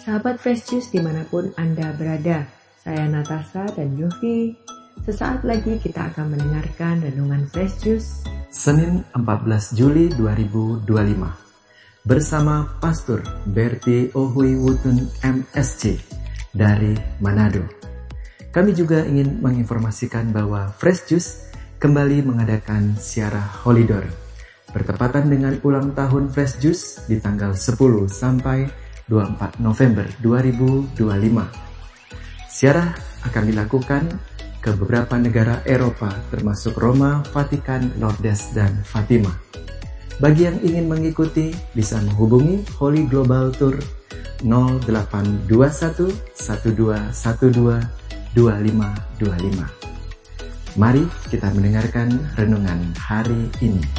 Sahabat Fresh Juice dimanapun Anda berada, saya Natasha dan Yofi. Sesaat lagi kita akan mendengarkan Renungan Fresh Juice Senin 14 Juli 2025 bersama Pastor Berti Ohui Wutun MSC dari Manado. Kami juga ingin menginformasikan bahwa Fresh Juice kembali mengadakan siarah Holidor bertepatan dengan ulang tahun Fresh Juice di tanggal 10 sampai 24 November 2025. Siarah akan dilakukan ke beberapa negara Eropa termasuk Roma, Vatikan, Lourdes, dan Fatima. Bagi yang ingin mengikuti bisa menghubungi Holy Global Tour 0821 1212 2525. Mari kita mendengarkan renungan hari ini.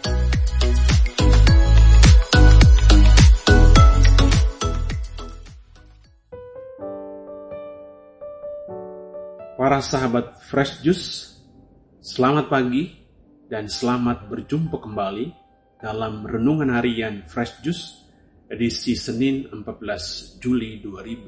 Para sahabat Fresh Juice, selamat pagi dan selamat berjumpa kembali dalam Renungan Harian Fresh Juice edisi Senin 14 Juli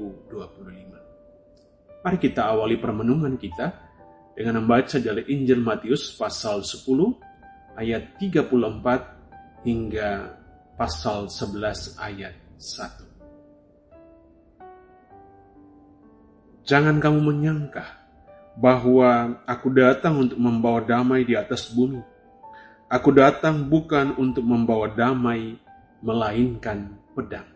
2025. Mari kita awali permenungan kita dengan membaca dari Injil Matius pasal 10 ayat 34 hingga pasal 11 ayat 1. Jangan kamu menyangka bahwa aku datang untuk membawa damai di atas bumi. Aku datang bukan untuk membawa damai, melainkan pedang.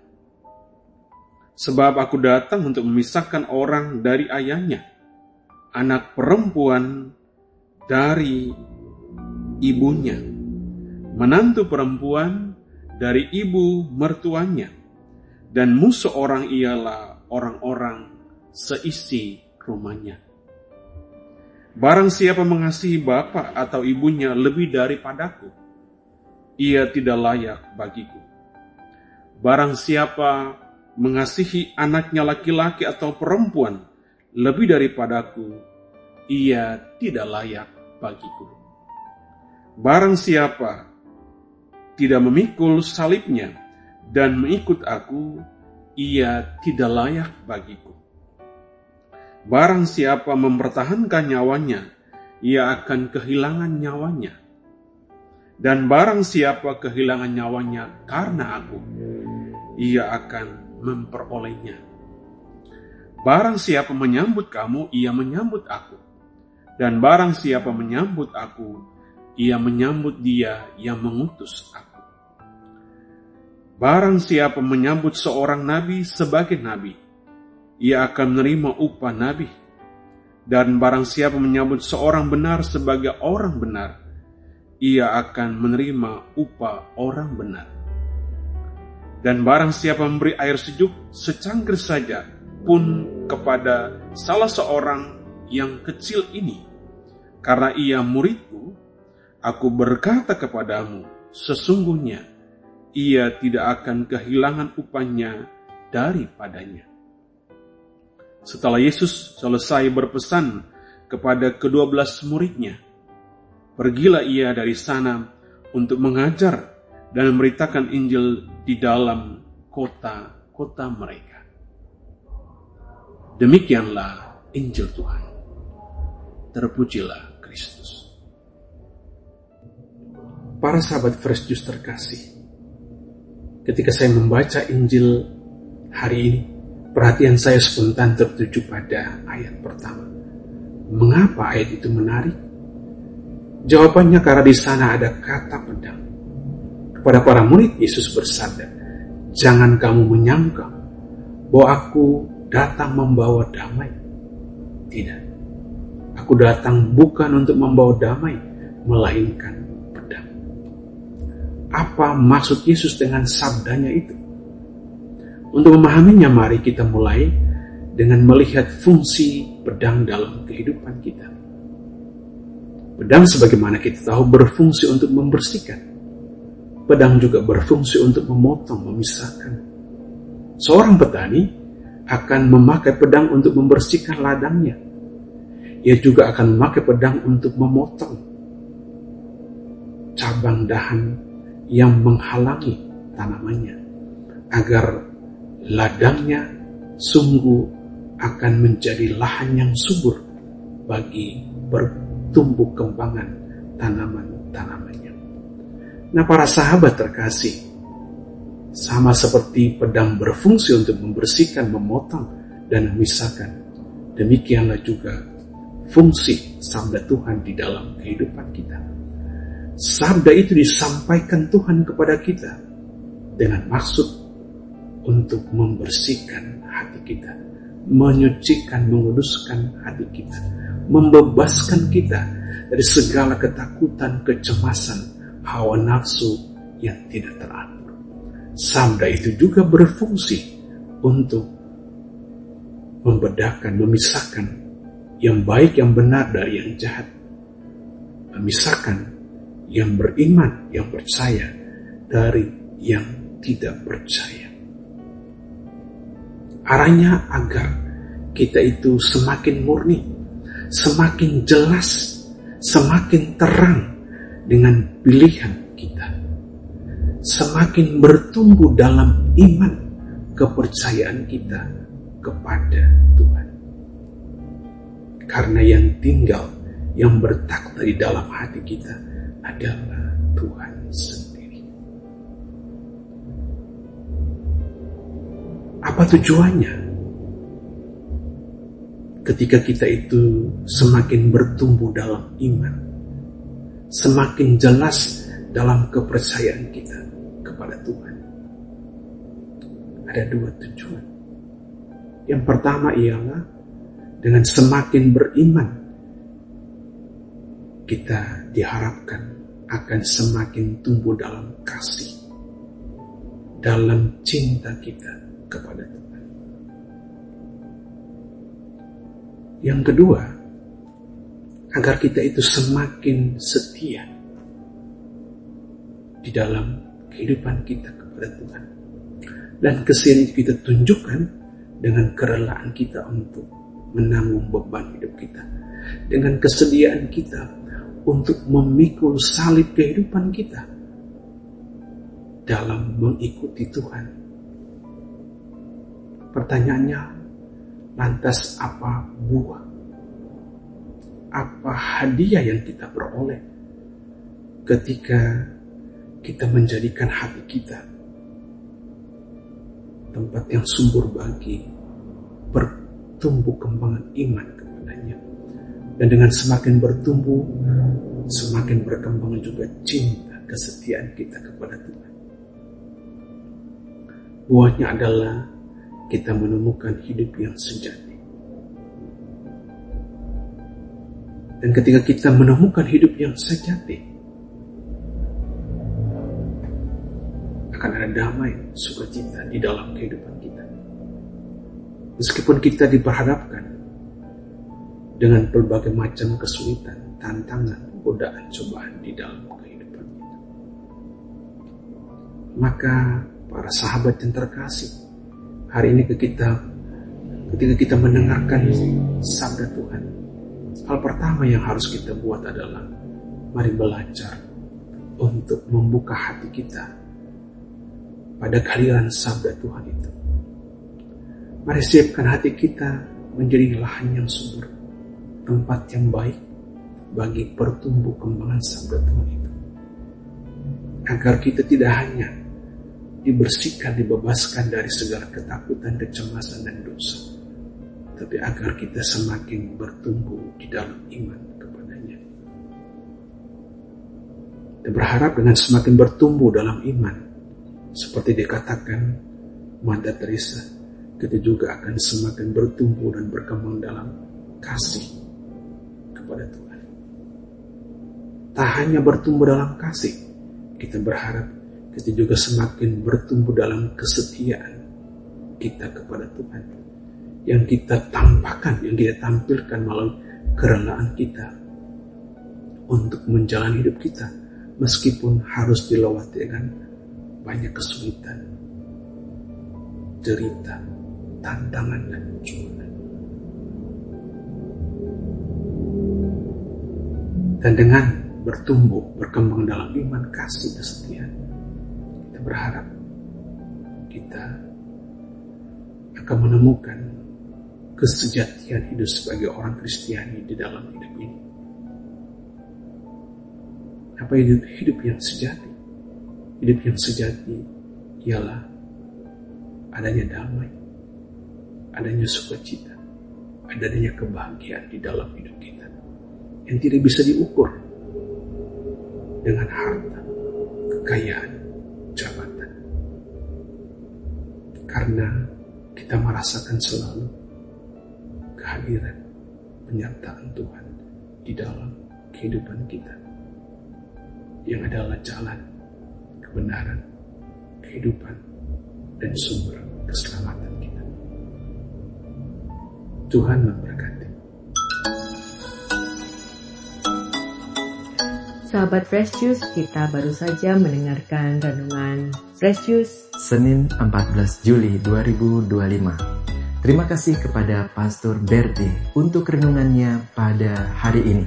Sebab aku datang untuk memisahkan orang dari ayahnya, anak perempuan dari ibunya, menantu perempuan dari ibu mertuanya, dan musuh orang ialah orang-orang seisi rumahnya. Barang siapa mengasihi bapa atau ibunya lebih daripadaku, ia tidak layak bagiku. Barang siapa mengasihi anaknya laki-laki atau perempuan lebih daripadaku, ia tidak layak bagiku. Barang siapa tidak memikul salibnya dan mengikut aku, ia tidak layak bagiku. Barang siapa mempertahankan nyawanya, ia akan kehilangan nyawanya. Dan barang siapa kehilangan nyawanya karena aku, ia akan memperolehnya. Barang siapa menyambut kamu, ia menyambut aku. Dan barang siapa menyambut aku, ia menyambut dia yang mengutus aku. Barang siapa menyambut seorang nabi sebagai nabi, ia akan menerima upah nabi. Dan barang siapa menyambut seorang benar sebagai orang benar, ia akan menerima upah orang benar. Dan barang siapa memberi air sejuk secangkir saja pun kepada salah seorang yang kecil ini, karena ia muridku, aku berkata kepadamu, sesungguhnya ia tidak akan kehilangan upahnya daripadanya. Setelah Yesus selesai berpesan kepada ke-12 muridnya, pergilah ia dari sana untuk mengajar dan memberitakan Injil di dalam kota-kota mereka. Demikianlah Injil Tuhan. Terpujilah Kristus. Para sahabat Fresh Juice terkasih, ketika saya membaca Injil hari ini, perhatian saya spontan tertuju pada ayat pertama. Mengapa ayat itu menarik? Jawabannya karena di sana ada kata pedang. Kepada para murid Yesus bersabda, jangan kamu menyangka bahwa aku datang membawa damai. Tidak. Aku datang bukan untuk membawa damai, melainkan pedang. Apa maksud Yesus dengan sabdanya itu? Untuk memahaminya, mari kita mulai dengan melihat fungsi pedang dalam kehidupan kita. Pedang sebagaimana kita tahu berfungsi untuk membersihkan. Pedang juga berfungsi untuk memotong, memisahkan. Seorang petani akan memakai pedang untuk membersihkan ladangnya. Ia juga akan memakai pedang untuk memotong cabang dahan yang menghalangi tanamannya, agar ladangnya sungguh akan menjadi lahan yang subur bagi bertumbuh kembangan tanaman-tanamannya. Nah, para sahabat terkasih, sama seperti pedang berfungsi untuk membersihkan, memotong, dan memisahkan, demikianlah juga fungsi sabda Tuhan di dalam kehidupan kita. Sabda itu disampaikan Tuhan kepada kita dengan maksud untuk membersihkan hati kita, menyucikan, menguduskan hati kita, membebaskan kita dari segala ketakutan, kecemasan, hawa nafsu yang tidak teratur. Sabda itu juga berfungsi untuk membedakan, memisahkan yang baik, yang benar dari yang jahat, memisahkan yang beriman, yang percaya dari yang tidak percaya. Arahnya agar kita itu semakin murni, semakin jelas, semakin terang dengan pilihan kita, semakin bertumbuh dalam iman, kepercayaan kita kepada Tuhan. Karena yang tinggal, yang bertakhta di dalam hati kita adalah Tuhan sendiri. Apa tujuannya? Ketika kita itu semakin bertumbuh dalam iman, semakin jelas dalam kepercayaan kita kepada Tuhan, ada dua tujuan. Yang pertama ialah dengan semakin beriman, kita diharapkan akan semakin tumbuh dalam kasih, dalam cinta kita kepada Tuhan. Yang kedua, agar kita itu semakin setia di dalam kehidupan kita kepada Tuhan. Dan kesetiaan kita tunjukkan dengan kerelaan kita untuk menanggung beban hidup kita, dengan kesediaan kita untuk memikul salib kehidupan kita dalam mengikuti Tuhan. Pertanyaannya, lantas apa buah, apa hadiah yang kita peroleh ketika kita menjadikan hati kita tempat yang subur bagi bertumbuh kembangan iman kepadanya. Dan dengan semakin bertumbuh, semakin berkembang juga cinta, kesetiaan kita kepada Tuhan. Buahnya adalah kita menemukan hidup yang sejati. Dan ketika kita menemukan hidup yang sejati, akan ada damai, sukacita di dalam kehidupan kita. Meskipun kita diperhadapkan dengan berbagai macam kesulitan, tantangan, godaan, cobaan di dalam kehidupan kita. Maka para sahabat yang terkasih, hari ini ketika kita mendengarkan sabda Tuhan, hal pertama yang harus kita buat adalah mari belajar untuk membuka hati kita pada kehadiran sabda Tuhan itu. Mari siapkan hati kita menjadi lahan yang subur, tempat yang baik bagi pertumbuh kembangan sabda Tuhan itu. Agar kita tidak hanya dibersihkan, dibebaskan dari segala ketakutan, kecemasan, dan dosa, tapi agar kita semakin bertumbuh di dalam iman kepadanya. Dan berharap dengan semakin bertumbuh dalam iman, seperti dikatakan Mother Teresa, kita juga akan semakin bertumbuh dan berkembang dalam kasih kepada Tuhan. Tak hanya bertumbuh dalam kasih, kita berharap kita juga semakin bertumbuh dalam kesetiaan kita kepada Tuhan, yang kita tampakkan, yang kita tampilkan melalui kerelaan kita untuk menjalani hidup kita, meskipun harus dilewati dengan banyak kesulitan, derita, tantangan, dan cobaan. Dan dengan bertumbuh, berkembang dalam iman, kasih, kesetiaan, kita berharap kita akan menemukan kesejatian hidup sebagai orang Kristiani di dalam hidup ini. Apa hidup yang sejati? Hidup yang sejati ialah adanya damai, adanya sukacita, adanya kebahagiaan di dalam hidup kita yang tidak bisa diukur dengan harta, kekayaan, jabatan. Karena kita merasakan selalu kehadiran, penyertaan Tuhan di dalam kehidupan kita, yang adalah jalan, kebenaran, kehidupan, dan sumber keselamatan kita. Tuhan memberkati. Sahabat Fresh Juice, kita baru saja mendengarkan renungan Fresh Juice Senin 14 Juli 2025. Terima kasih kepada Pastor Berti untuk renungannya pada hari ini.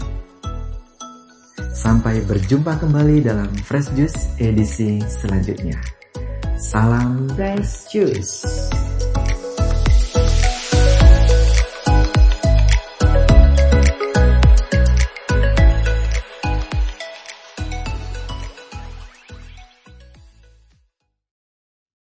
Sampai berjumpa kembali dalam Fresh Juice edisi selanjutnya. Salam Fresh Juice.